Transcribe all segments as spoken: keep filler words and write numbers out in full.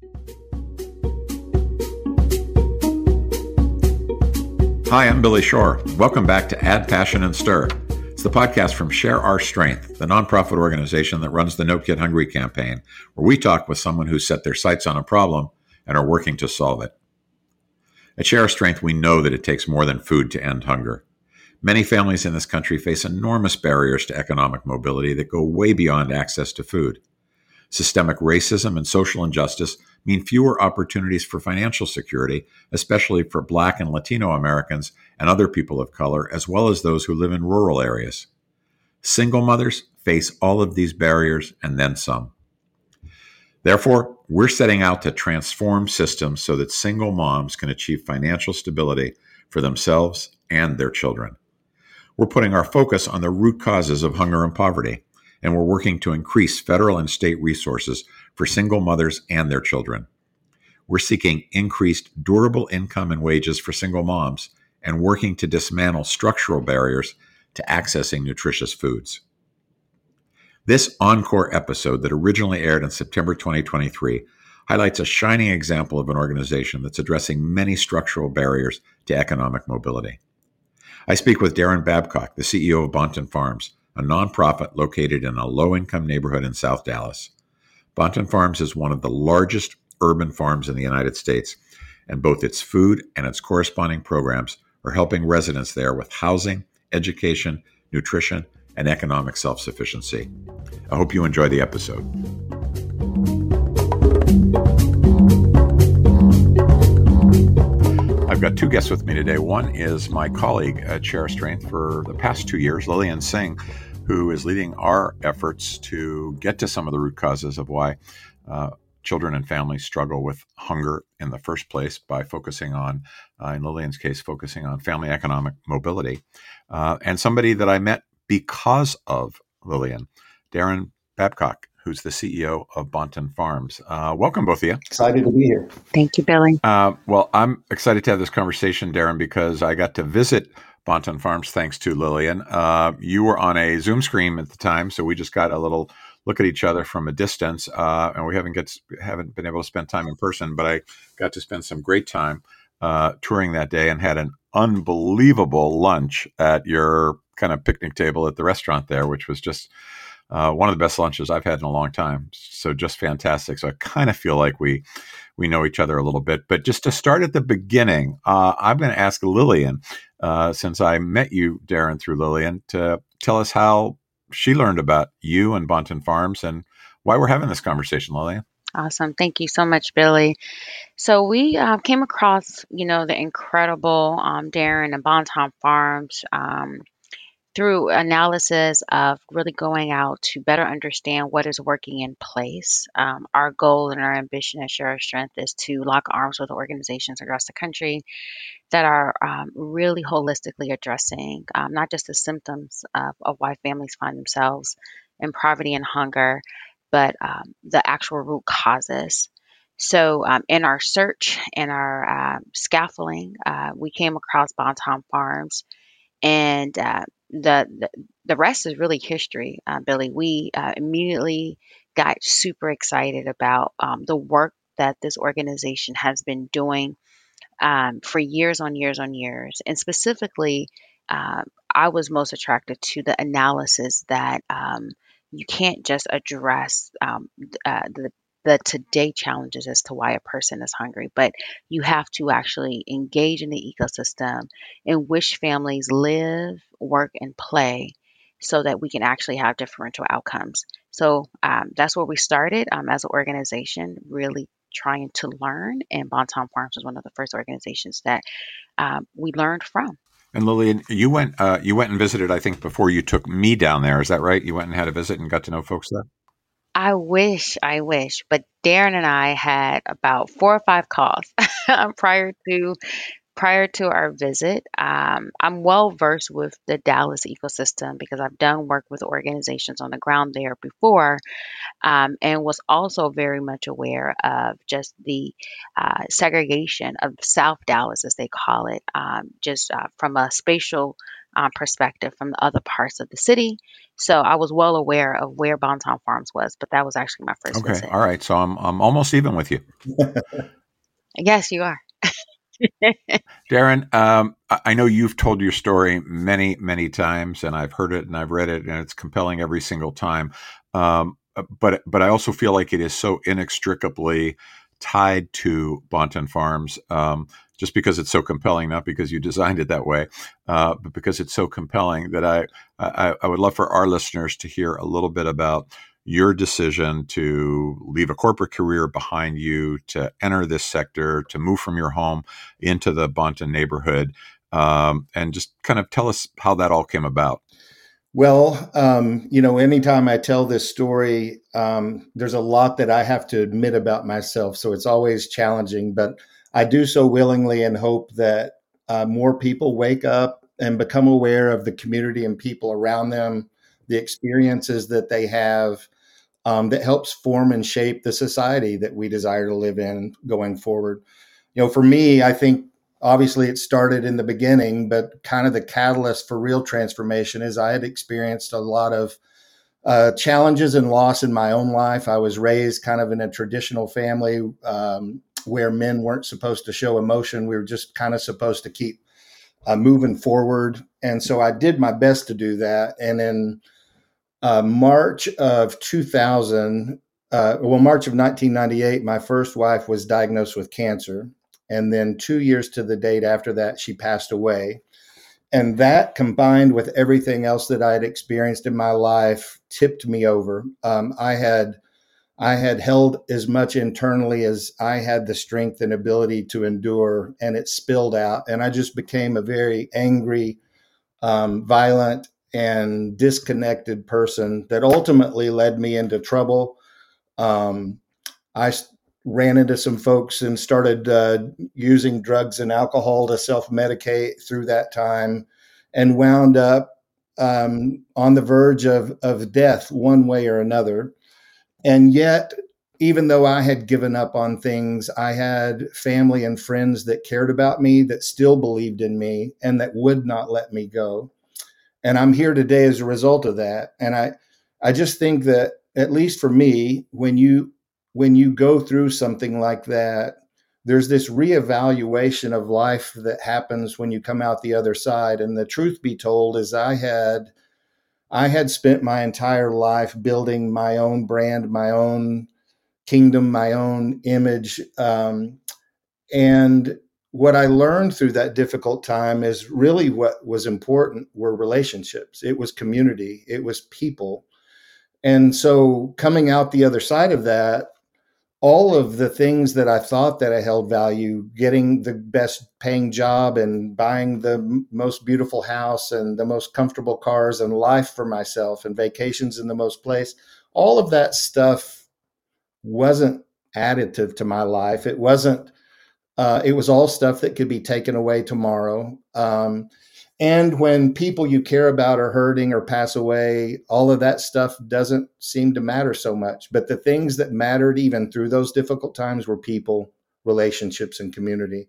Hi, I'm Billy Shore. Welcome back to Add Passion and Stir. It's the podcast from Share Our Strength, the nonprofit organization that runs the No Kid Hungry campaign, where we talk with someone who's set their sights on a problem and are working to solve it. At Share Our Strength, we know that it takes more than food to end hunger. Many families in this country face enormous barriers to economic mobility that go way beyond access to food. Systemic racism and social injustice mean fewer opportunities for financial security, especially for Black and Latino Americans and other people of color, as well as those who live in rural areas. Single mothers face all of these barriers and then some. Therefore, we're setting out to transform systems so that single moms can achieve financial stability for themselves and their children. We're putting our focus on the root causes of hunger and poverty, and we're working to increase federal and state resources for single mothers and their children. We're seeking increased durable income and wages for single moms and working to dismantle structural barriers to accessing nutritious foods. This encore episode that originally aired in September twenty twenty-three highlights a shining example of an organization that's addressing many structural barriers to economic mobility. I speak with Darren Babcock, the C E O of Bonton Farms, a nonprofit located in a low-income neighborhood in South Dallas. Bonton Farms is one of the largest urban farms in the United States, and both its food and its corresponding programs are helping residents there with housing, education, nutrition, and economic self-sufficiency. I hope you enjoy the episode. I've got two guests with me today. One is my colleague at Share Our Strength for the past two years, Lillian Singh, who is leading our efforts to get to some of the root causes of why uh, children and families struggle with hunger in the first place by focusing on, uh, in Lillian's case, focusing on family economic mobility. Uh, and somebody that I met because of Lillian, Darren Babcock, who's the C E O of Bonton Farms. Uh, welcome, both of you. Excited to be here. Thank you, Billy. Uh, well, I'm excited to have this conversation, Darren, because I got to visit Bonton Farms thanks to Lillian. Uh, you were on a Zoom screen at the time, so we just got a little look at each other from a distance, uh, and we haven't get haven't been able to spend time in person. But I got to spend some great time uh, touring that day and had an unbelievable lunch at your kind of picnic table at the restaurant there, which was just uh, one of the best lunches I've had in a long time. So just fantastic. So I kind of feel like we we know each other a little bit. But just to start at the beginning, uh, I'm going to ask Lillian, uh, since I met you, Darren, through Lillian, to tell us how she learned about you and Bonton Farms and why we're having this conversation, Lillian. Awesome. Thank you so much, Billy. So we uh, came across, you know, the incredible um, Darren and Bonton Farms um, through analysis of really going out to better understand what is working in place. Um, our goal and our ambition at Share Our Strength is to lock arms with organizations across the country that are um, really holistically addressing um, not just the symptoms of, of why families find themselves in poverty and hunger, but um, the actual root causes. So um, in our search and our uh, scaffolding, uh, we came across Bonton Farms, and uh, the, the the rest is really history, uh, Billy. We uh, immediately got super excited about um, the work that this organization has been doing um, for years on years on years. And specifically, um, I was most attracted to the analysis that um, you can't just address um, uh, the the today challenges as to why a person is hungry, but you have to actually engage in the ecosystem in which families live, work, and play so that we can actually have differential outcomes. So um, that's where we started um, as an organization, really trying to learn. And Bonton Farms was one of the first organizations that um, we learned from. And Lillian, you went uh, you went and visited, I think, before you took me down there. Is that right? You went and had a visit and got to know folks there? I wish, I wish, but Darren and I had about four or five calls prior to prior to our visit. Um, I'm well versed with the Dallas ecosystem because I've done work with organizations on the ground there before, um, and was also very much aware of just the uh, segregation of South Dallas, as they call it, um, just uh, from a spatial um, perspective from the other parts of the city. So I was well aware of where Bonton Farms was, but that was actually my first Okay. visit. All right. So I'm I'm almost even with you. Yes, you are. Darren, um, I I know you've told your story many, many times, and I've heard it and I've read it, and it's compelling every single time. Um, but but I also feel like it is so inextricably tied to Bonton Farms, um, just because it's so compelling, not because you designed it that way, uh, but because it's so compelling that I, I I would love for our listeners to hear a little bit about your decision to leave a corporate career behind you, to enter this sector, to move from your home into the Bonton neighborhood, um, and just kind of tell us how that all came about. Well, um, you know, anytime I tell this story, um, there's a lot that I have to admit about myself. So it's always challenging, but I do so willingly and hope that uh, more people wake up and become aware of the community and people around them, the experiences that they have, um, that helps form and shape the society that we desire to live in going forward. You know, for me, I think obviously it started in the beginning, but kind of the catalyst for real transformation is I had experienced a lot of uh, challenges and loss in my own life. I was raised kind of in a traditional family, um, where men weren't supposed to show emotion. We were just kind of supposed to keep uh, moving forward. And so I did my best to do that. And in uh, March of two thousand, uh, well, March of nineteen ninety-eight, my first wife was diagnosed with cancer. And then two years to the date after that, she passed away. And that combined with everything else that I had experienced in my life tipped me over. Um, I had I had held as much internally as I had the strength and ability to endure, and it spilled out. And I just became a very angry, um, violent, and disconnected person that ultimately led me into trouble. Um, I ran into some folks and started uh, using drugs and alcohol to self medicate through that time, and wound up um, on the verge of, of death one way or another. And yet, even though I had given up on things, I had family and friends that cared about me, that still believed in me, and that would not let me go. And I'm here today as a result of that. And I, I just think that, at least for me, when you when you go through something like that, there's this reevaluation of life that happens when you come out the other side. And the truth be told is I had I had spent my entire life building my own brand, my own kingdom, my own image. Um, and what I learned through that difficult time is really what was important were relationships. It was community. It was people. And so coming out the other side of that, all of the things that I thought that I held value, getting the best paying job and buying the m- most beautiful house and the most comfortable cars and life for myself and vacations in the most place, all of that stuff wasn't additive to my life. It wasn't, uh, it was all stuff that could be taken away tomorrow. Um, and when people you care about are hurting or pass away, all of that stuff doesn't seem to matter so much. But the things that mattered even through those difficult times were people, relationships, and community.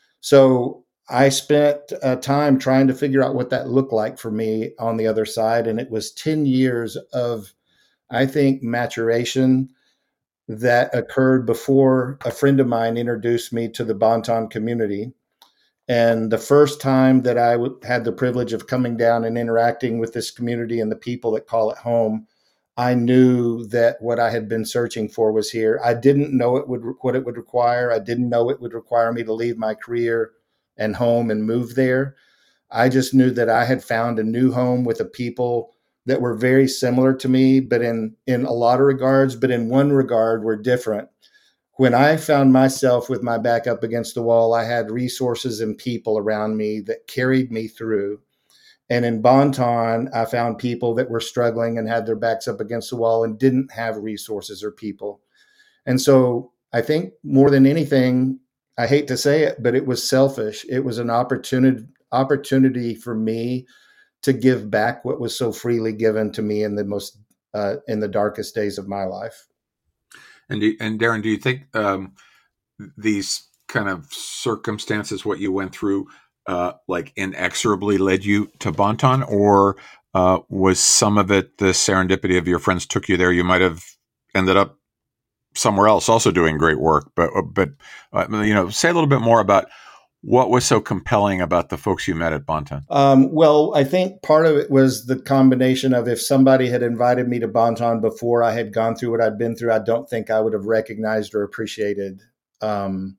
So I spent uh, time trying to figure out what that looked like for me on the other side. And it was ten years of, I think, maturation that occurred before a friend of mine introduced me to the Bonton community. And the first time that I w- had the privilege of coming down and interacting with this community and the people that call it home, I knew that what I had been searching for was here. I didn't know it would what it would require. I didn't know it would require me to leave my career and home and move there. I just knew that I had found a new home with a people that were very similar to me, but in in a lot of regards, but in one regard were different. When I found myself with my back up against the wall, I had resources and people around me that carried me through. And in Bonton, I found people that were struggling and had their backs up against the wall and didn't have resources or people. And so I think more than anything, I hate to say it, but it was selfish. It was an opportunity opportunity for me to give back what was so freely given to me in the most uh, in the darkest days of my life. And do, and Darren, do you think um, these kind of circumstances, what you went through, uh, like inexorably led you to Bonton, or uh, was some of it the serendipity of your friends took you there? You might have ended up somewhere else also doing great work, but but uh, you know, say a little bit more about what was so compelling about the folks you met at Bonton. Um, well, I think part of it was the combination of if somebody had invited me to Bonton before I had gone through what I'd been through, I don't think I would have recognized or appreciated um,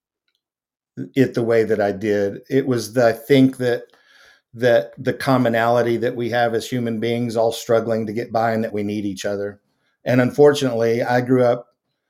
it the way that I did. It was the, I think that that the commonality that we have as human beings, all struggling to get by, and that we need each other. And unfortunately, I grew up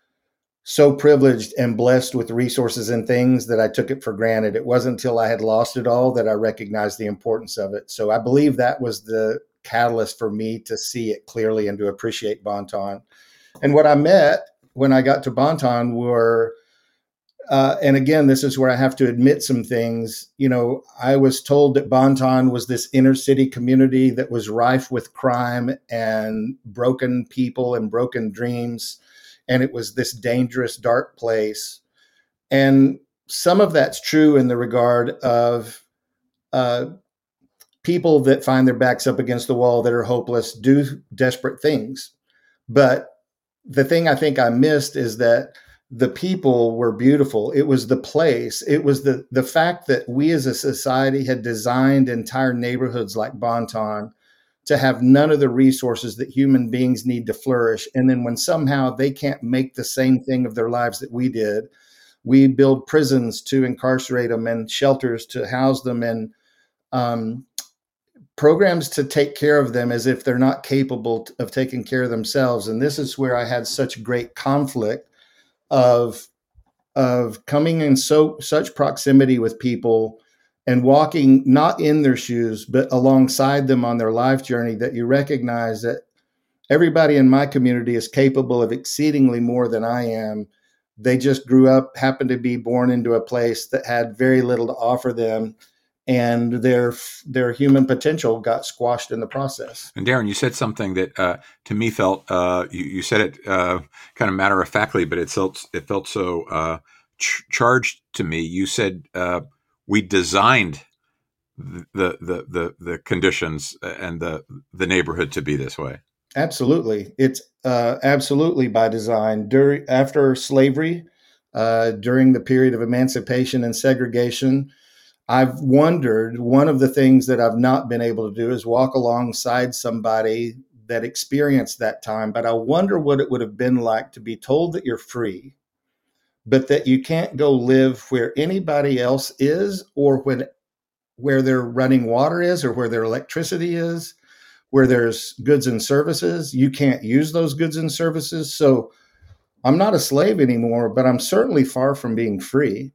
so privileged and blessed with resources and things that I took it for granted. It wasn't until I had lost it all that I recognized the importance of it. So I believe that was the catalyst for me to see it clearly and to appreciate Bonton. And what I met when I got to Bonton were, uh, and again, this is where I have to admit some things. You know, I was told that Bonton was this inner city community that was rife with crime and broken people and broken dreams. And it was this dangerous, dark place. And some of that's true in the regard of uh, people that find their backs up against the wall, that are hopeless, do desperate things. But the thing I think I missed is that the people were beautiful. It was the place. It was the the fact that we as a society had designed entire neighborhoods like Bonton to have none of the resources that human beings need to flourish. And then when somehow they can't make the same thing of their lives that we did, we build prisons to incarcerate them and shelters to house them and um, programs to take care of them as if they're not capable of taking care of themselves. And this is where I had such great conflict of, of coming in so such proximity with people and walking not in their shoes, but alongside them on their life journey, that you recognize that everybody in my community is capable of exceedingly more than I am. They just grew up, happened to be born into a place that had very little to offer them, and their their human potential got squashed in the process. And Darren, you said something that uh, to me felt uh, you, you said it uh, kind of matter of factly, but it felt it felt so uh, ch- charged to me. You said uh, we designed the, the the the conditions and the the neighborhood to be this way. Absolutely, it's uh, absolutely by design. During after slavery, uh, during the period of emancipation and segregation, I've wondered, one of the things that I've not been able to do is walk alongside somebody that experienced that time. But I wonder what it would have been like to be told that you're free, but that you can't go live where anybody else is, or when where their running water is, or where their electricity is, where there's goods and services. You can't use those goods and services. So I'm not a slave anymore, but I'm certainly far from being free.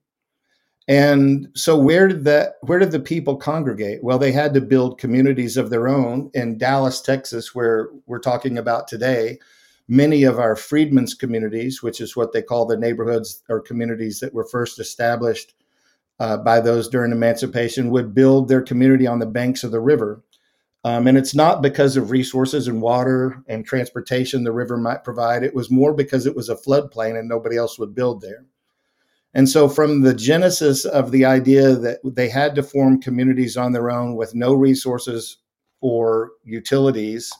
And so where did that, where did the people congregate? Well, they had to build communities of their own in Dallas, Texas, where we're talking about today. Many of our freedmen's communities, which is what they call the neighborhoods or communities that were first established uh, by those during emancipation, would build their community on the banks of the river. Um, and it's not because of resources and water and transportation the river might provide. It was more because it was a floodplain and nobody else would build there. And so from the genesis of the idea that they had to form communities on their own with no resources or utilities,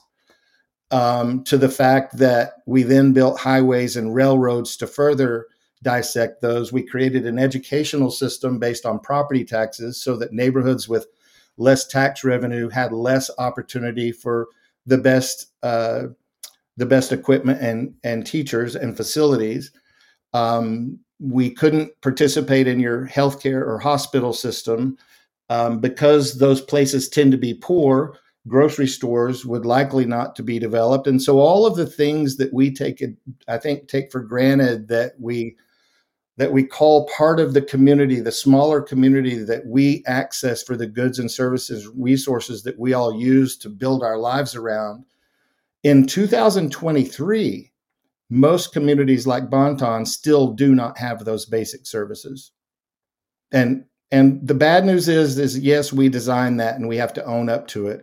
um, to the fact that we then built highways and railroads to further dissect those, we created an educational system based on property taxes so that neighborhoods with less tax revenue had less opportunity for the best uh, the best equipment and, and teachers and facilities. Um, we couldn't participate in your healthcare or hospital system um, because those places tend to be poor. Grocery stores would likely not to be developed. And so all of the things that we take, I think, take for granted that we that we call part of the community, the smaller community that we access for the goods and services, resources that we all use to build our lives around. In two thousand twenty-three, most communities like Bonton still do not have those basic services. And and the bad news is, is yes, we designed that and we have to own up to it.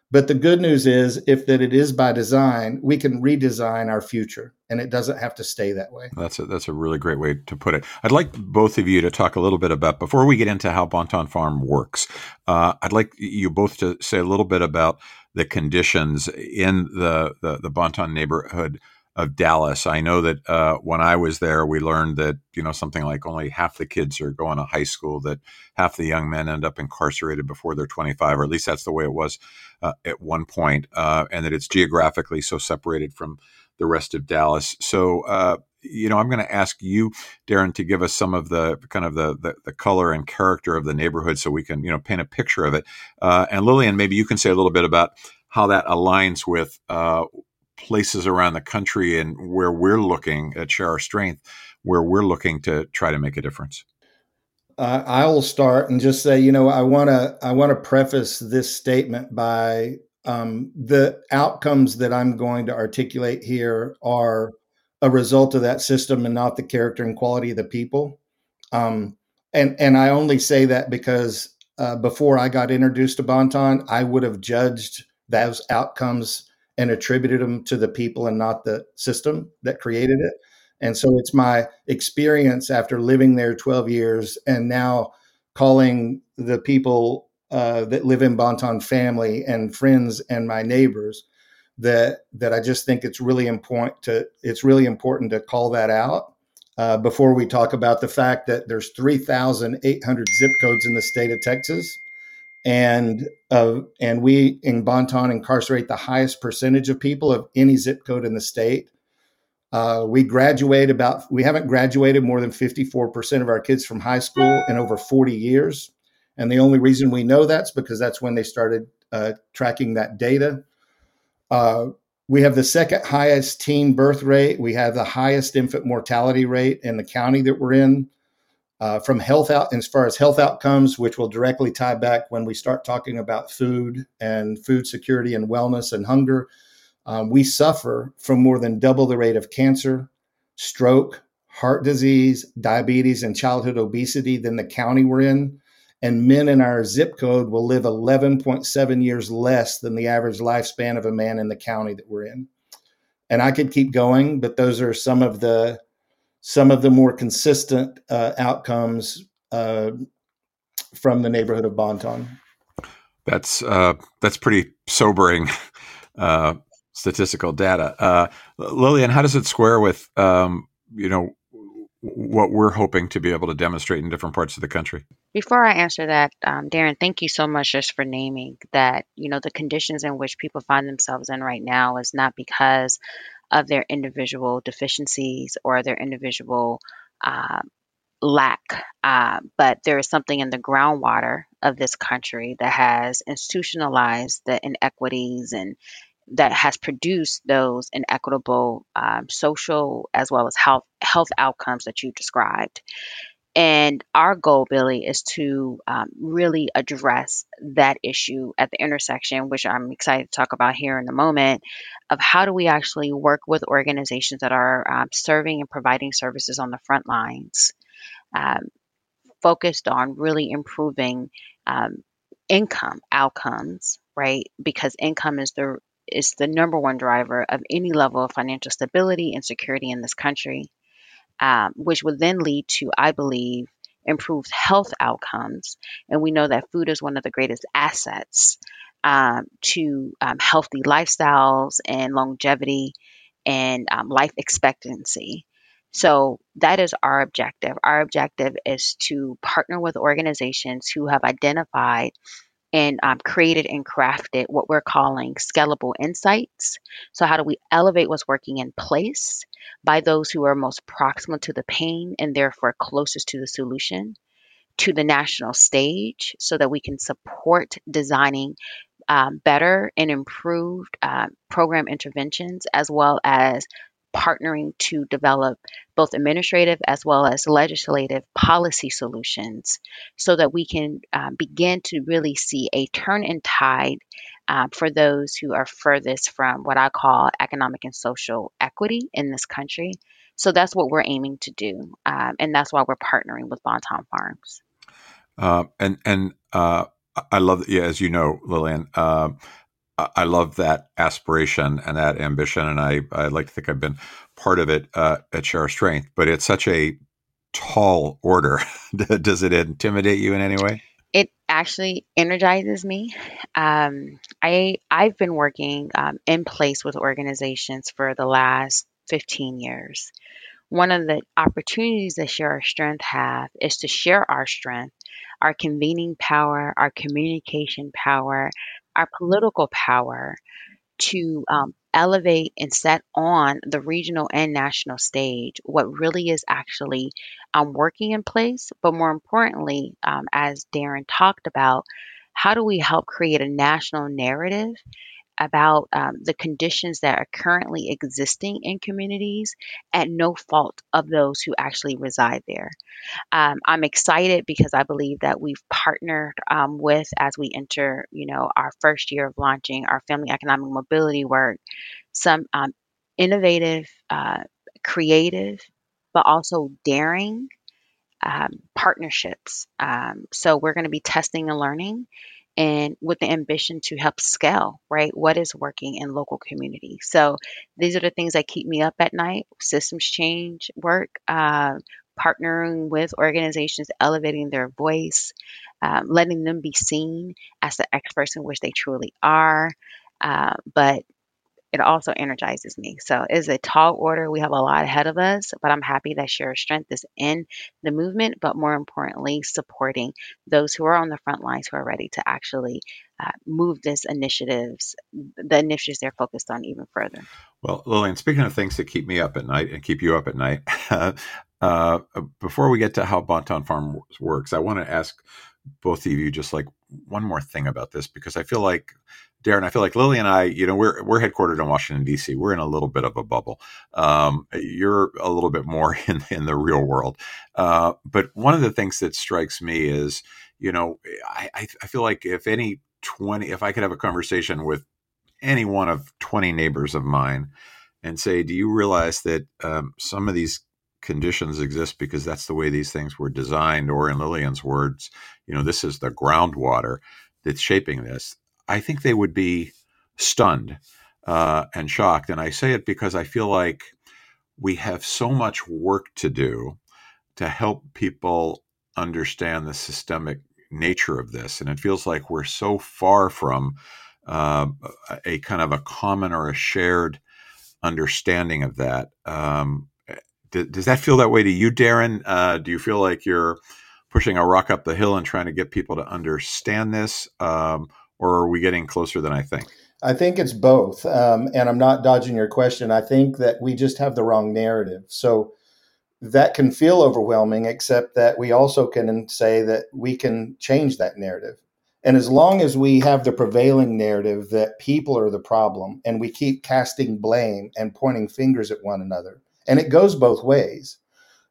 But the good news is, if that it is by design, we can redesign our future, and it doesn't have to stay that way. That's a, that's a really great way to put it. I'd like both of you to talk a little bit about, before we get into how Bon-Ton Farm works, uh, I'd like you both to say a little bit about the conditions in the, the, the Bon-Ton neighborhood of Dallas. I know that uh, when I was there, we learned that, you know, something like only half the kids are going to high school, that half the young men end up incarcerated before they're twenty-five, or at least that's the way it was uh, at one point, uh, and that it's geographically so separated from the rest of Dallas. So, uh, you know, I'm going to ask you, Darren, to give us some of the kind of the, the, the color and character of the neighborhood so we can, you know, paint a picture of it. Uh, and Lillian, maybe you can say a little bit about how that aligns with uh, places around the country and where we're looking at Share Our Strength, where we're looking to try to make a difference. Uh, I will start and just say, you know, I want to I want to preface this statement by um, the outcomes that I'm going to articulate here are a result of that system and not the character and quality of the people. Um, and and I only say that because uh, before I got introduced to Bon-Ton, I would have judged those outcomes and attributed them to the people and not the system that created it. And so it's my experience after living there twelve years and now calling the people uh, that live in Bon-Ton family and friends and my neighbors that that I just think it's really important to it's really important to call that out uh, before we talk about the fact that there's three thousand eight hundred zip codes in the state of Texas, and uh, and we in Bon-Ton incarcerate the highest percentage of people of any zip code in the state. Uh, we graduate about, we haven't graduated more than fifty-four percent of our kids from high school in over forty years. And the only reason we know that's because that's when they started uh, tracking that data. Uh, we have the second highest teen birth rate. We have the highest infant mortality rate in the county that we're in. Uh, from health out, as far as health outcomes, which will directly tie back when we start talking about food and food security and wellness and hunger. Um, we suffer from more than double the rate of cancer, stroke, heart disease, diabetes, and childhood obesity than the county we're in. And men in our zip code will live eleven point seven years less than the average lifespan of a man in the county that we're in. And I could keep going, but those are some of the some of the more consistent uh, outcomes uh, from the neighborhood of Bon-Ton. That's uh, that's pretty sobering uh, statistical data. Uh, Lillian, how does it square with um, you know what we're hoping to be able to demonstrate in different parts of the country? Before I answer that, um, Darren, thank you so much just for naming that, you know, the conditions in which people find themselves in right now is not because of their individual deficiencies or their individual uh, lack, uh, but there is something in the groundwater of this country that has institutionalized the inequities and that has produced those inequitable um, social as well as health health outcomes that you described. And our goal, Billy, is to um, really address that issue at the intersection, which I'm excited to talk about here in a moment, of how do we actually work with organizations that are um, serving and providing services on the front lines, um, focused on really improving um, income outcomes, right? Because income is the is the number one driver of any level of financial stability and security in this country, um, which would then lead to, I believe, improved health outcomes. And we know that food is one of the greatest assets um, to um, healthy lifestyles and longevity and um, life expectancy. So that is our objective. Our objective is to partner with organizations who have identified and um, created and crafted what we're calling scalable insights. So, how do we elevate what's working in place by those who are most proximal to the pain and therefore closest to the solution to the national stage so that we can support designing um, better and improved uh, program interventions, as well as partnering to develop both administrative as well as legislative policy solutions so that we can um, begin to really see a turn in tide um, for those who are furthest from what I call economic and social equity in this country. So that's what we're aiming to do. Um, and that's why we're partnering with Bon-Ton Farms. Uh, and and uh, I love, yeah, as you know, Lillian, uh, I I love that aspiration and that ambition, and I I like to think I've been part of it uh, at Share Our Strength. But it's such a tall order. Does it intimidate you in any way? It actually energizes me. Um, I I've been working um, in place with organizations for the last fifteen years. One of the opportunities that Share Our Strength have is to share our strength, our convening power, our communication power, our political power to um, elevate and set on the regional and national stage what really is actually um, working in place. But more importantly, um, as Darren talked about, how do we help create a national narrative about um, the conditions that are currently existing in communities at no fault of those who actually reside there? Um, I'm excited because I believe that we've partnered um, with, as we enter, you know, our first year of launching our family economic mobility work, some um, innovative, uh, creative, but also daring um, partnerships. Um, so we're going to be testing and learning, and with the ambition to help scale, right? What is working in local communities. So these are the things that keep me up at night: systems change work, uh, partnering with organizations, elevating their voice, um, letting them be seen as the experts in which they truly are. Uh, but it also energizes me. So it's a tall order. We have a lot ahead of us, but I'm happy that Share Strength is in the movement, but more importantly, supporting those who are on the front lines who are ready to actually uh, move this initiatives, the initiatives they're focused on, even further. Well, Lillian, speaking of things that keep me up at night and keep you up at night, uh, before we get to how Bonton Farm works, I want to ask both of you just like one more thing about this, because I feel like, Darren, I feel like Lily and I, you know, we're we're headquartered in Washington, D C. We're in a little bit of a bubble. Um, you're a little bit more in in the real world. Uh, but one of the things that strikes me is, you know, I I feel like if any twenty, if I could have a conversation with any one of twenty neighbors of mine and say, do you realize that um, some of these conditions exist because that's the way these things were designed? Or in Lillian's words, you know, this is the groundwater that's shaping this. I think they would be stunned uh, and shocked. And I say it because I feel like we have so much work to do to help people understand the systemic nature of this. And it feels like we're so far from uh, a kind of a common or a shared understanding of that. Um, d- does that feel that way to you, Darren? Uh, do you feel like you're pushing a rock up the hill and trying to get people to understand this? Um, or are we getting closer than I think? I think it's both. Um, and I'm not dodging your question. I think that we just have the wrong narrative. So that can feel overwhelming, except that we also can say that we can change that narrative. And as long as we have the prevailing narrative that people are the problem and we keep casting blame and pointing fingers at one another, and it goes both ways,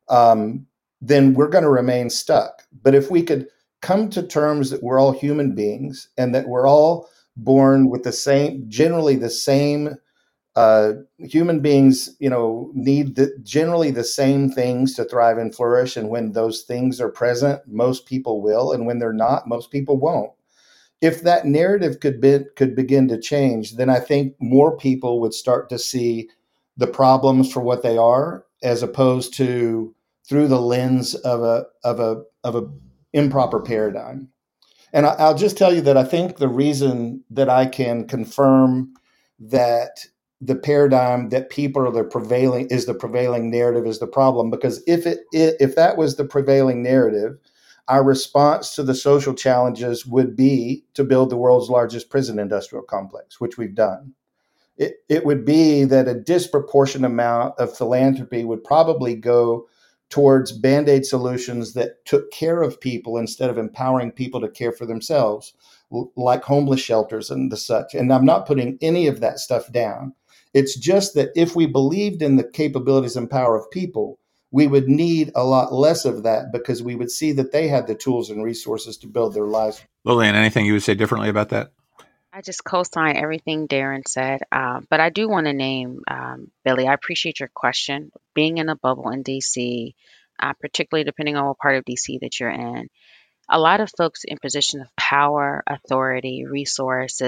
um, then we're going to remain stuck. But if we could come to terms that we're all human beings and that we're all born with the same, generally the same uh, human beings, you know, need the, generally the same things to thrive and flourish. And when those things are present, most people will. And when they're not, most people won't. If that narrative could be, could begin to change, then I think more people would start to see the problems for what they are, as opposed to through the lens of a of a of a improper paradigm. And I, I'll just tell you that I think the reason that I can confirm that the paradigm that people are the prevailing is the prevailing narrative is the problem, because if it if that was the prevailing narrative, our response to the social challenges would be to build the world's largest prison industrial complex, which we've done. It, it would be that a disproportionate amount of philanthropy would probably go towards band-aid solutions that took care of people instead of empowering people to care for themselves, like homeless shelters and the such. And I'm not putting any of that stuff down. It's just that if we believed in the capabilities and power of people, we would need a lot less of that, because we would see that they had the tools and resources to build their lives. Lillian, anything you would say differently about that? I just co-sign everything Darren said, uh, but I do want to name um, Billy. I appreciate your question. Being in a bubble in D C, uh, particularly depending on what part of D C that you're in, a lot of folks in positions of power, authority, resources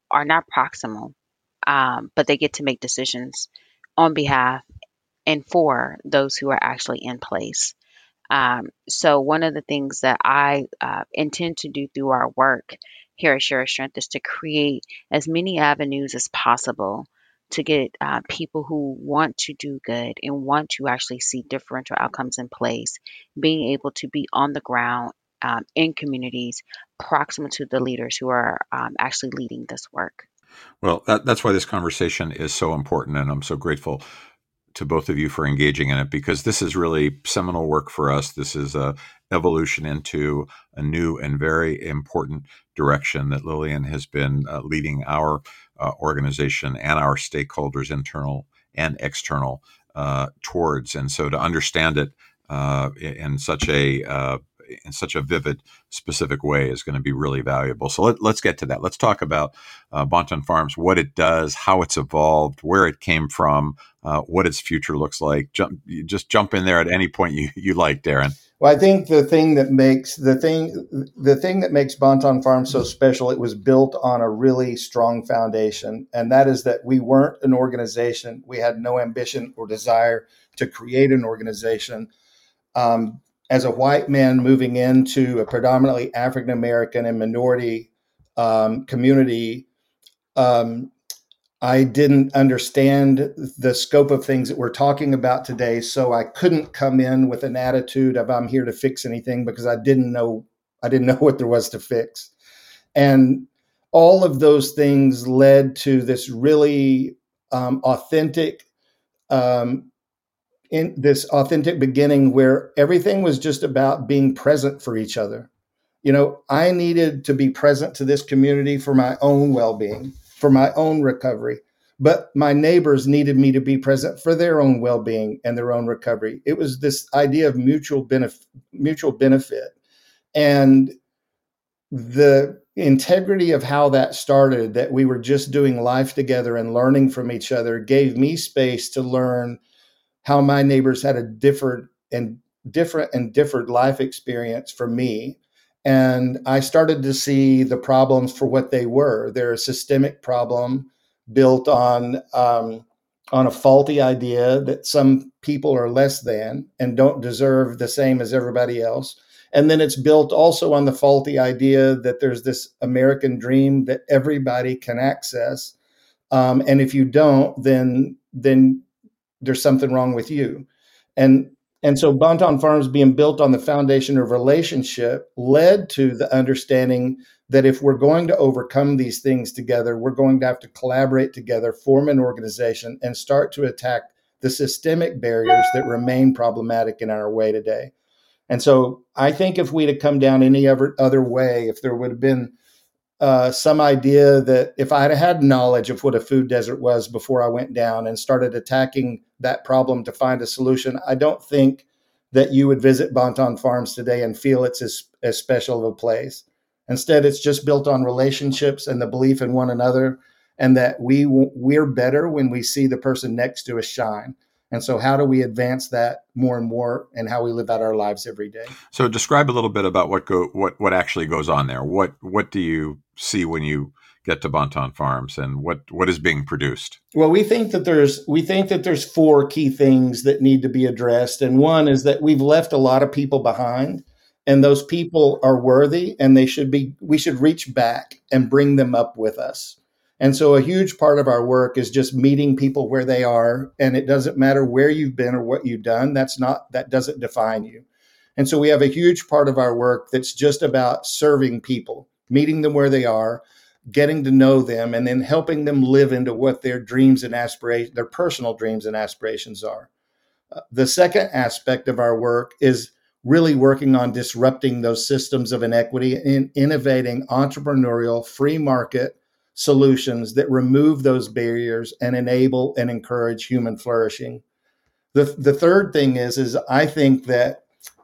are not proximal, um, but they get to make decisions on behalf and for those who are actually in place. Um, so one of the things that I uh, intend to do through our work here at Share Our Strength is to create as many avenues as possible to get uh, people who want to do good and want to actually see differential outcomes in place, being able to be on the ground um, in communities proximate to the leaders who are um, actually leading this work. Well, that, that's why this conversation is so important, and I'm so grateful to both of you for engaging in it, because this is really seminal work for us. This is a evolution into a new and very important direction that Lillian has been uh, leading our uh, organization and our stakeholders, internal and external, uh, towards. And so to understand it uh, in such a uh, in such a vivid, specific way is going to be really valuable. So let, let's get to that. Let's talk about uh, Bon-Ton Farms, what it does, how it's evolved, where it came from, uh, what its future looks like. Jump, just jump in there at any point you, you like, Darren. Well, I think the thing that makes the thing the thing that makes Bon-Ton Farms so special, it was built on a really strong foundation, and that is that we weren't an organization. We had no ambition or desire to create an organization. Um, as a white man moving into a predominantly African American and minority um, community, um, I didn't understand the scope of things that we're talking about today. So I couldn't come in with an attitude of I'm here to fix anything, because I didn't know I didn't know what there was to fix. And all of those things led to this really um, authentic um, in this authentic beginning where everything was just about being present for each other. You know, I needed to be present to this community for my own well-being, for my own recovery, but my neighbors needed me to be present for their own well-being and their own recovery. It was this idea of mutual benefit, mutual benefit. And the integrity of how that started, that we were just doing life together and learning from each other, gave me space to learn how my neighbors had a different and different and different life experience from me. And I started to see the problems for what they were. They're a systemic problem built on um, on a faulty idea that some people are less than and don't deserve the same as everybody else. And then it's built also on the faulty idea that there's this American dream that everybody can access. Um, and if you don't, then then there's something wrong with you. And and so Bon-Ton Farms being built on the foundation of relationship led to the understanding that if we're going to overcome these things together, we're going to have to collaborate together, form an organization, and start to attack the systemic barriers that remain problematic in our way today. And so I think if we'd have come down any other, other way, if there would have been Uh, some idea that if I had had knowledge of what a food desert was before I went down and started attacking that problem to find a solution, I don't think that you would visit Bon-Ton Farms today and feel it's as, as special of a place. Instead, it's just built on relationships and the belief in one another, and that we we're better when we see the person next to us shine. And so how do we advance that more and more, and how we live out our lives every day? So describe a little bit about what go what what actually goes on there. What what do you see when you get to Bon-Ton Farms, and what what is being produced? Well, we think that there's we think that there's four key things that need to be addressed. And one is that we've left a lot of people behind, and those people are worthy, and they should be we should reach back and bring them up with us. And so a huge part of our work is just meeting people where they are. And it doesn't matter where you've been or what you've done. That's not, that doesn't define you. And so we have a huge part of our work that's just about serving people, meeting them where they are, getting to know them, and then helping them live into what their dreams and aspirations, their personal dreams and aspirations are. Uh, the second aspect of our work is really working on disrupting those systems of inequity and innovating entrepreneurial free market solutions that remove those barriers and enable and encourage human flourishing. The, the third thing is, is I think that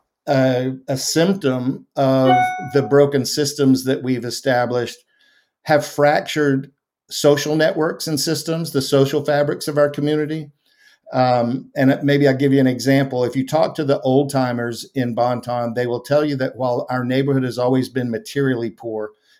uh, a symptom of the broken systems that we've established have fractured social networks and systems, the social fabrics of our community. Um, and maybe I'll give you an example. If you talk to the old timers in Bon-Ton, they will tell you that while our neighborhood has always been materially poor,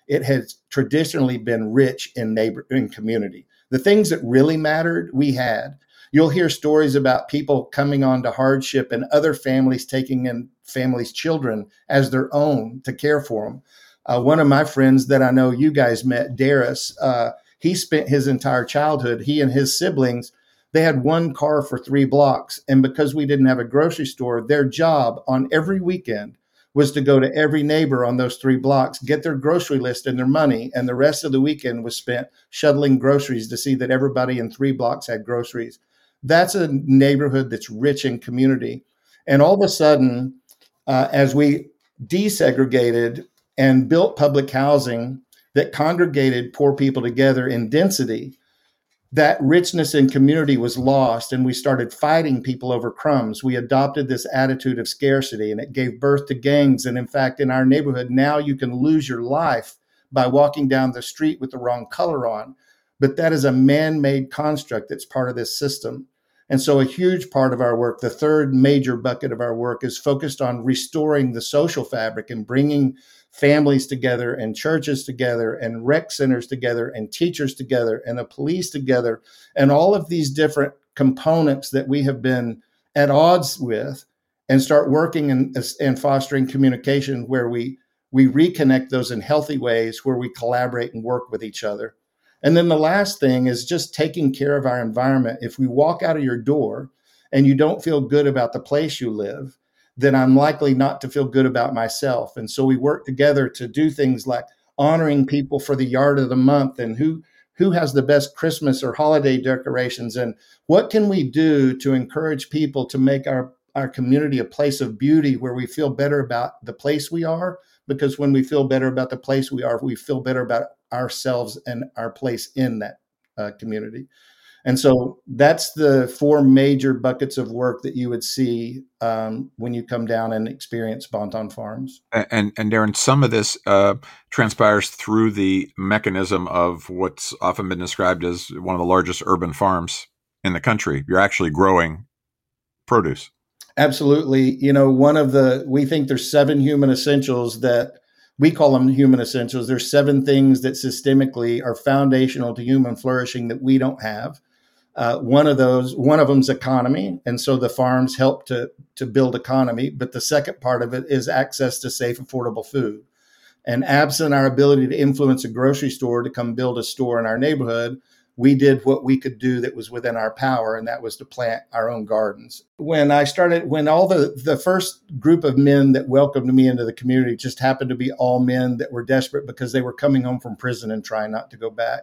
it has traditionally been rich in neighbor in community. The things that really mattered, we had. You'll hear stories about people coming on to hardship and other families taking in families' children as their own to care for them. Uh, one of my friends that I know you guys met, Darius, uh, he spent his entire childhood, he and his siblings, they had one car for three blocks. And because we didn't have a grocery store, their job on every weekend was to go to every neighbor on those three blocks, get their grocery list and their money. And the rest of the weekend was spent shuttling groceries to see that everybody in three blocks had groceries. That's a neighborhood that's rich in community. And all of a sudden, uh, as we desegregated and built public housing that congregated poor people together in density, that richness in community was lost, and we started fighting people over crumbs. We adopted this attitude of scarcity, and it gave birth to gangs. And in fact, in our neighborhood, now you can lose your life by walking down the street with the wrong color on. But that is a man-made construct that's part of this system. And so a huge part of our work, the third major bucket of our work, is focused on restoring the social fabric and bringing families together and churches together and rec centers together and teachers together and the police together and all of these different components that we have been at odds with, and start working and, and fostering communication where we, we reconnect those in healthy ways, where we collaborate and work with each other. And then the last thing is just taking care of our environment. If we walk out of your door and you don't feel good about the place you live, then I'm likely not to feel good about myself. And so we work together to do things like honoring people for the yard of the month, and who who has the best Christmas or holiday decorations, and what can we do to encourage people to make our, our community a place of beauty where we feel better about the place we are. Because when we feel better about the place we are, we feel better about ourselves and our place in that uh, community. And so that's the four major buckets of work that you would see um, when you come down and experience Bon-Ton Farms. And, and Darren, some of this uh, transpires through the mechanism of what's often been described as one of the largest urban farms in the country. You're actually growing produce. Absolutely. You know, one of the, we think there's seven human essentials that we call them human essentials. There's seven things that systemically are foundational to human flourishing that we don't have. Uh, one of those, one of them is economy. And so the farms help to, to build economy. But the second part of it is access to safe, affordable food. And absent our ability to influence a grocery store to come build a store in our neighborhood, we did what we could do that was within our power, and that was to plant our own gardens. When I started, when all the, the first group of men that welcomed me into the community just happened to be all men that were desperate because they were coming home from prison and trying not to go back.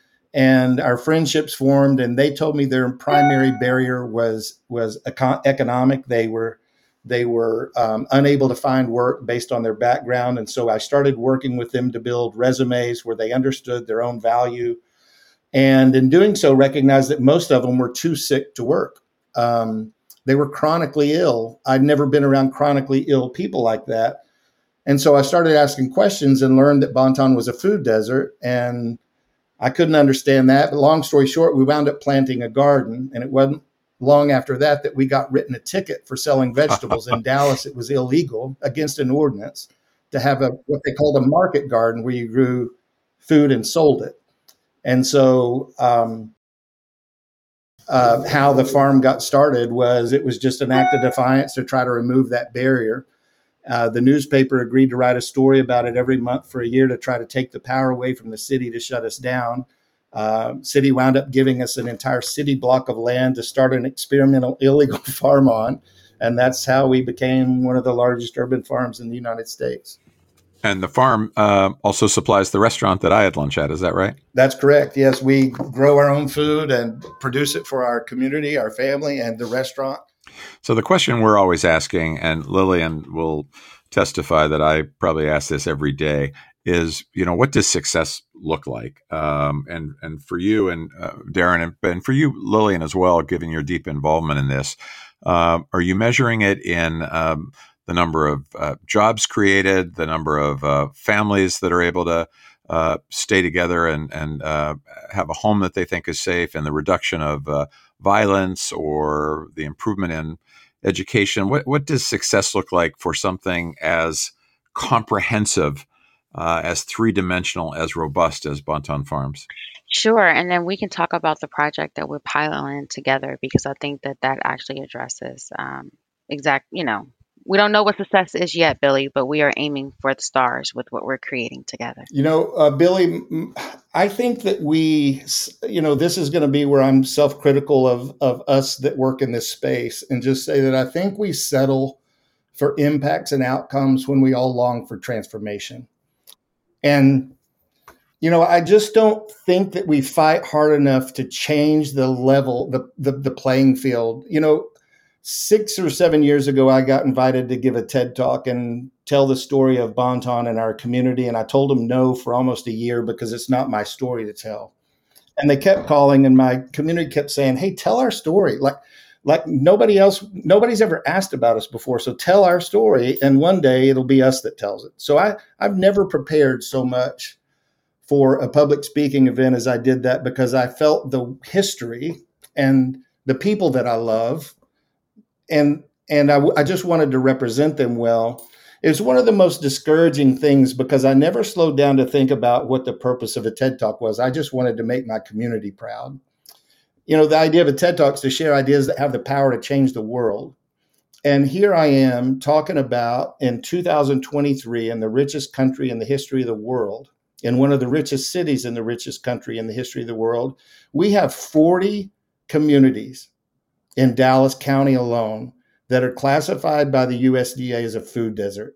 And our friendships formed, and they told me their primary barrier was was econ- economic. They were they were um, unable to find work based on their background, and so I started working with them to build resumes where they understood their own value, and in doing so, recognized that most of them were too sick to work. Um, they were chronically ill. I'd never been around chronically ill people like that, and so I started asking questions and learned that Bon-Ton was a food desert, and I couldn't understand that. But long story short, we wound up planting a garden, and it wasn't long after that that we got written a ticket for selling vegetables. In Dallas, it was illegal against an ordinance to have a what they called a market garden where you grew food and sold it. And so um, uh, how the farm got started was it was just an act of defiance to try to remove that barrier. Uh, the newspaper agreed to write a story about it every month for a year to try to take the power away from the city to shut us down. Uh, city wound up giving us an entire city block of land to start an experimental illegal farm on. And that's how we became one of the largest urban farms in the United States. And the farm uh, also supplies the restaurant that I had lunch at. Is that right? That's correct. Yes, we grow our own food and produce it for our community, our family, and the restaurant. So the question we're always asking, and Lillian will testify that I probably ask this every day, is, you know, what does success look like? Um, and and for you and uh, Darren, and, and for you, Lillian, as well, given your deep involvement in this, uh, are you measuring it in um, the number of uh, jobs created, the number of uh, families that are able to uh, stay together and, and uh, have a home that they think is safe, and the reduction of uh, violence or the improvement in education? What what does success look like for something as comprehensive uh, as three dimensional, as robust as Bonton Farms? Sure, and then we can talk about the project that we're piloting together because I think that that actually addresses um, exact. You know, we don't know what success is yet, Billy, but we are aiming for the stars with what we're creating together. You know, uh, Billy, I think that we, you know, this is going to be where I'm self-critical of of us that work in this space, and just say that I think we settle for impacts and outcomes when we all long for transformation. And you know, I just don't think that we fight hard enough to change the level, the the, the playing field. You know, six or seven years ago, I got invited to give a TED talk and tell the story of Bonton in our community. And I told them no for almost a year because it's not my story to tell. And they kept calling, and my community kept saying, "Hey, tell our story. Like, like nobody else, nobody's ever asked about us before. So tell our story, and one day it'll be us that tells it." So I, I've never prepared so much for a public speaking event as I did that, because I felt the history and the people that I love, and and I, I just wanted to represent them well. It's one of the most discouraging things because I never slowed down to think about what the purpose of a TED Talk was. I just wanted to make my community proud. You know, the idea of a TED Talk is to share ideas that have the power to change the world. And here I am talking about in two thousand twenty-three, in the richest country in the history of the world, in one of the richest cities in the richest country in the history of the world, we have forty communities in Dallas County alone that are classified by the U S D A as a food desert.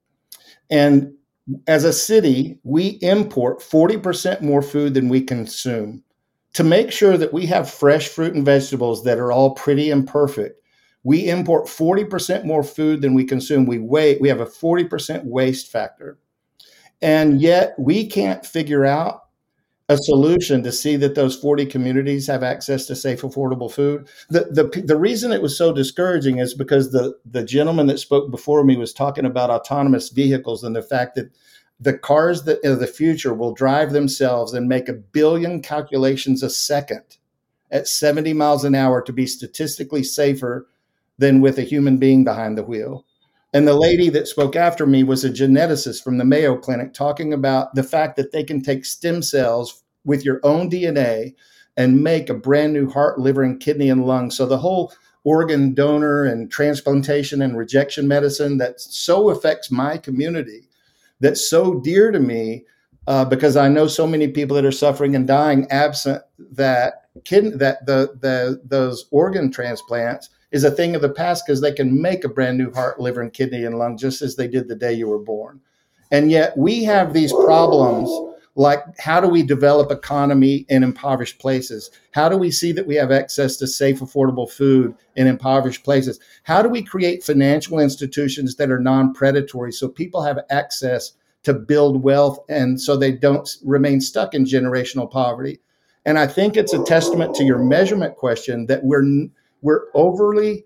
And as a city, we import forty percent more food than we consume. To make sure that we have fresh fruit and vegetables that are all pretty and perfect, we import forty percent more food than we consume. We wait, we have a forty percent waste factor. And yet we can't figure out a solution to see that those forty communities have access to safe, affordable food. The, the, the reason it was so discouraging is because the, the gentleman that spoke before me was talking about autonomous vehicles and the fact that the cars that of the future will drive themselves and make a billion calculations a second at seventy miles an hour to be statistically safer than with a human being behind the wheel. And the lady that spoke after me was a geneticist from the Mayo Clinic talking about the fact that they can take stem cells with your own D N A and make a brand new heart, liver, and kidney and lung. So the whole organ donor and transplantation and rejection medicine that so affects my community, that's so dear to me, uh, because I know so many people that are suffering and dying absent that kidney, that the, the those organ transplants is a thing of the past because they can make a brand new heart, liver, and kidney and lung just as they did the day you were born. And yet we have these problems like, how do we develop economy in impoverished places? How do we see that we have access to safe, affordable food in impoverished places? How do we create financial institutions that are non-predatory so people have access to build wealth and so they don't remain stuck in generational poverty? And I think it's a testament to your measurement question that we're we're overly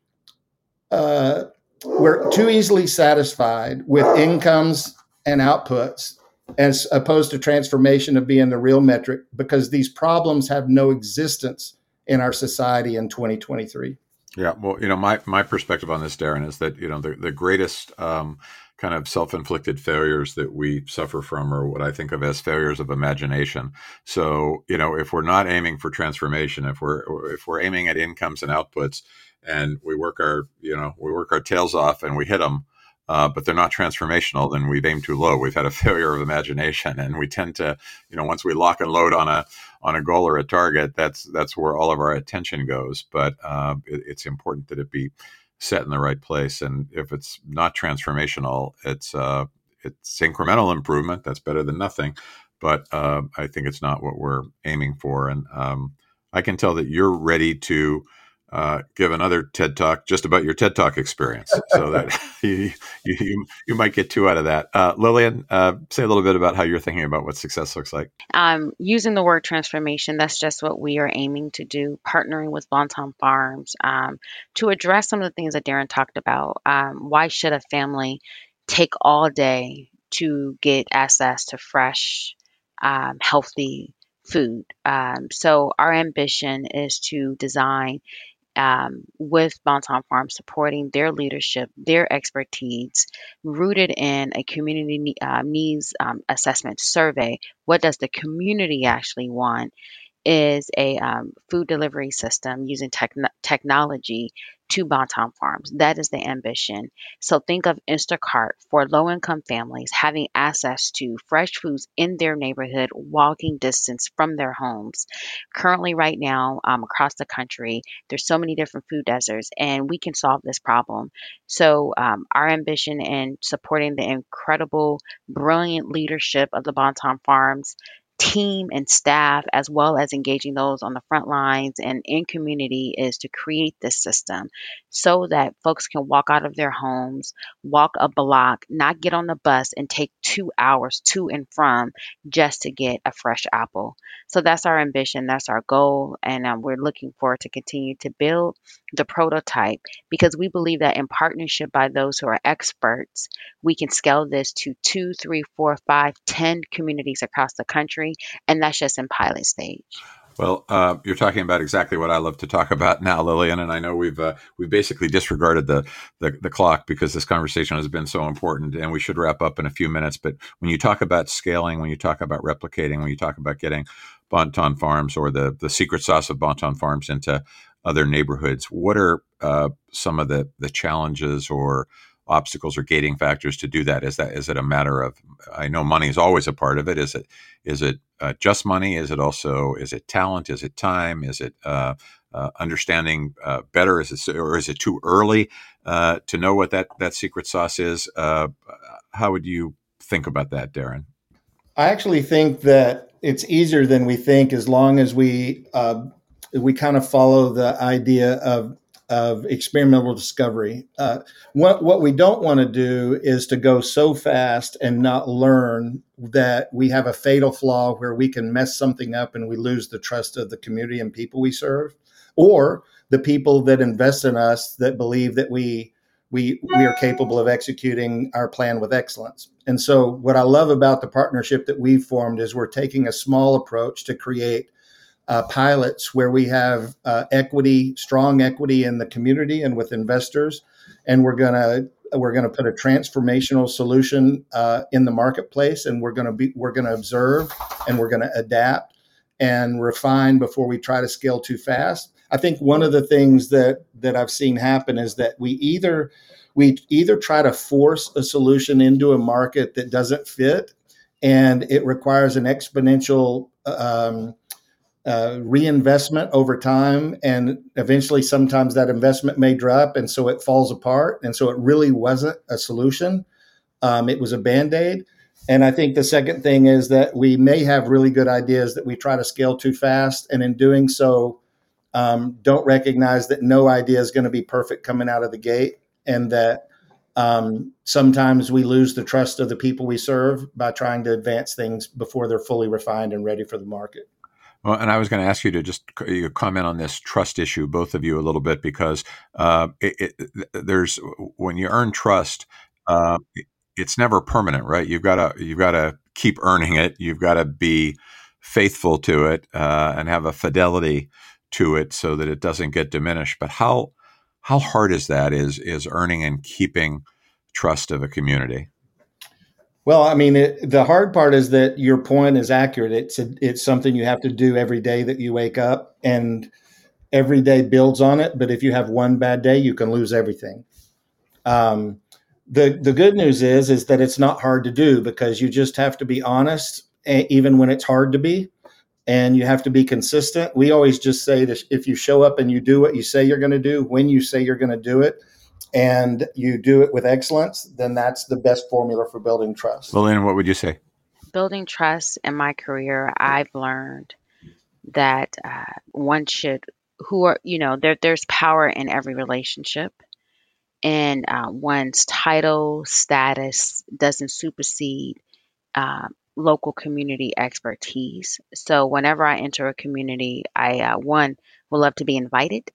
uh, we're too easily satisfied with incomes and outputs as opposed to transformation of being the real metric, because these problems have no existence in our society in twenty twenty-three. Yeah, well, you know, my my perspective on this, Darren, is that, you know, the the greatest um, kind of self-inflicted failures that we suffer from are what I think of as failures of imagination. So, you know, if we're not aiming for transformation, if we're if we're aiming at incomes and outputs, and we work our you know we work our tails off and we hit them, uh, but they're not transformational, then we've aimed too low. We've had a failure of imagination, and we tend to, you know, once we lock and load on a on a goal or a target, that's that's where all of our attention goes. But uh, it, it's important that it be set in the right place. And if it's not transformational, it's uh, it's incremental improvement. That's better than nothing. But uh, I think it's not what we're aiming for. And um, I can tell that you're ready to uh, give another TED Talk just about your TED Talk experience, so that you, you you might get two out of that. Uh, Lillian, uh, say a little bit about how you're thinking about what success looks like. Um, using the word transformation, that's just what we are aiming to do, partnering with Bonton Farms um, to address some of the things that Darren talked about. Um, why should a family take all day to get access to fresh, um, healthy food? Um, so our ambition is to design um, with Bonton Farms, supporting their leadership, their expertise, rooted in a community ne- uh, needs um, assessment survey. What does the community actually want? Is a um, food delivery system using techn technology to Bonton Farms. That is the ambition. So think of Instacart for low income families having access to fresh foods in their neighborhood, walking distance from their homes. Currently, right now, um, across the country, there's so many different food deserts, and we can solve this problem. So, um, our ambition in supporting the incredible, brilliant leadership of the Bonton Farms team and staff, as well as engaging those on the front lines and in community, is to create this system so that folks can walk out of their homes, walk a block, not get on the bus and take two hours to and from just to get a fresh apple. So that's our ambition, that's our goal, and um, we're looking forward to continue to build the prototype because we believe that in partnership by those who are experts, we can scale this to two, three, four, five, ten communities across the country, and that's just in pilot stage. Well, uh, you're talking about exactly what I love to talk about now, Lillian, and I know we've uh, we've basically disregarded the, the the clock because this conversation has been so important, and we should wrap up in a few minutes. But when you talk about scaling, when you talk about replicating, when you talk about getting Bonton Farms or the the secret sauce of Bonton Farms into other neighborhoods, what are uh, some of the the challenges or obstacles or gating factors to do that? Is that is it a matter of, I know money is always a part of it. Is it is it uh, just money? Is it also, is it talent? Is it time? Is it uh, uh, understanding uh, better? Is it, or is it too early uh, to know what that that secret sauce is? Uh, how would you think about that, Darren? I actually think that it's easier than we think as long as we uh, we kind of follow the idea of of experimental discovery. Uh, what what we don't want to do is to go so fast and not learn that we have a fatal flaw where we can mess something up and we lose the trust of the community and people we serve, or the people that invest in us that believe that we we we are capable of executing our plan with excellence. And so what I love about the partnership that we've formed is we're taking a small approach to create uh, pilots where we have uh, equity, strong equity in the community and with investors, and we're gonna we're gonna put a transformational solution uh, in the marketplace, and we're gonna be we're gonna observe and we're gonna adapt and refine before we try to scale too fast. I think one of the things that that I've seen happen is that we either we either try to force a solution into a market that doesn't fit, and it requires an exponential um, uh, reinvestment over time, and eventually sometimes that investment may drop, and so it falls apart, and so it really wasn't a solution. Um, it was a band-aid. And I think the second thing is that we may have really good ideas that we try to scale too fast, and in doing so um, don't recognize that no idea is going to be perfect coming out of the gate, and that um, sometimes we lose the trust of the people we serve by trying to advance things before they're fully refined and ready for the market. Well, and I was going to ask you to just you comment on this trust issue, both of you, a little bit, because uh, it, it, there's when you earn trust, uh, it's never permanent, right? You've got to you've got to keep earning it. You've got to be faithful to it uh, and have a fidelity to it so that it doesn't get diminished. But how how hard is that? Is is earning and keeping trust of a community? Well, I mean, it, the hard part is that your point is accurate. It's a, it's something you have to do every day that you wake up, and every day builds on it. But if you have one bad day, you can lose everything. Um, the the good news is is that it's not hard to do because you just have to be honest, even when it's hard to be, and you have to be consistent. We always just say that if you show up and you do what you say you're going to do, when you say you're going to do it, and you do it with excellence, then that's the best formula for building trust. Lillian, what would you say? Building trust in my career, I've learned that uh, one should, who are, you know, there, there's power in every relationship, and uh, one's title, status doesn't supersede uh, local community expertise. So whenever I enter a community, I, uh, one, would love to be invited.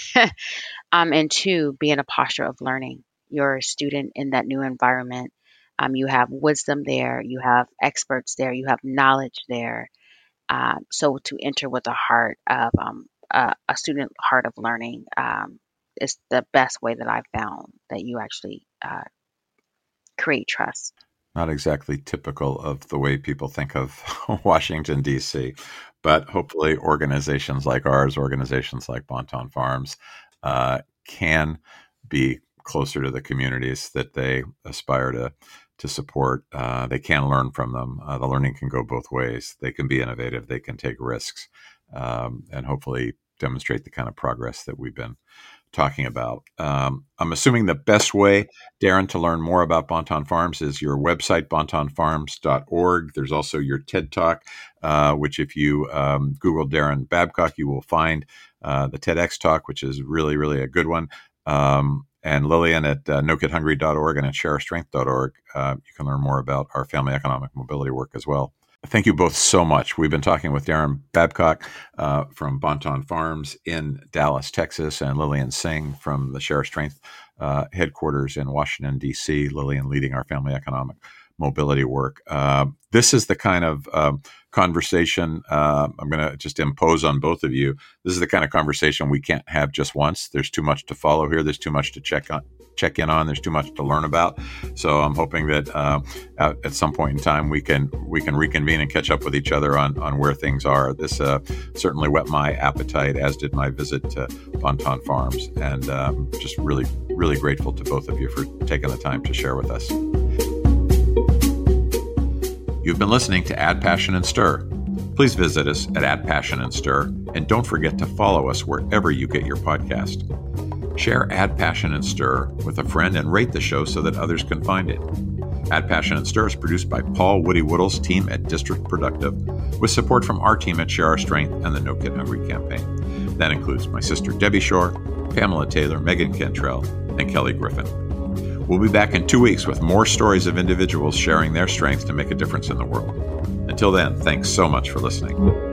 Um, and two, be in a posture of learning. You're a student in that new environment. Um, you have wisdom there, you have experts there, you have knowledge there. Uh, so to enter with a heart of um, a, a student heart of learning, um, is the best way that I've found that you actually uh, create trust. Not exactly typical of the way people think of Washington, D C, but hopefully organizations like ours, organizations like Bon-Ton Farms, uh, can be closer to the communities that they aspire to to support. Uh, they can learn from them. Uh, the learning can go both ways. They can be innovative. They can take risks, um, and hopefully demonstrate the kind of progress that we've been talking about. Um, I'm assuming the best way, Darren, to learn more about Bon-Ton Farms is your website, bon ton farms dot org. There's also your TED Talk, uh, which if you um, Google Darren Babcock, you will find uh, the TEDx Talk, which is really, really a good one. Um, and Lillian at uh, no kid hungry dot org and at share our strength dot org. Uh, you can learn more about our family economic mobility work as well. Thank you both so much. We've been talking with Darren Babcock uh, from Bon-Ton Farms in Dallas, Texas, and Lillian Singh from the Share Our Strength uh, headquarters in Washington, D C, Lillian leading our family economic mobility work. Uh, this is the kind of um, conversation uh, I'm going to just impose on both of you. This is the kind of conversation we can't have just once. There's too much to follow here. There's too much to check on. check in on. There's too much to learn about. So I'm hoping that uh, at, at some point in time we can we can reconvene and catch up with each other on, on where things are. This uh, certainly whet my appetite, as did my visit to Bon-Ton Farms. And um, just really, really grateful to both of you for taking the time to share with us. You've been listening to Add Passion and Stir. Please visit us at Add Passion and Stir, and don't forget to follow us wherever you get your podcast. Share Add Passion and Stir with a friend and rate the show so that others can find it. Add Passion and Stir is produced by Paul Woody Woodall's team at District Productive, with support from our team at Share Our Strength and the No Kid Hungry campaign. That includes my sister Debbie Shore, Pamela Taylor, Megan Cantrell, and Kelly Griffin. We'll be back in two weeks with more stories of individuals sharing their strength to make a difference in the world. Until then, thanks so much for listening.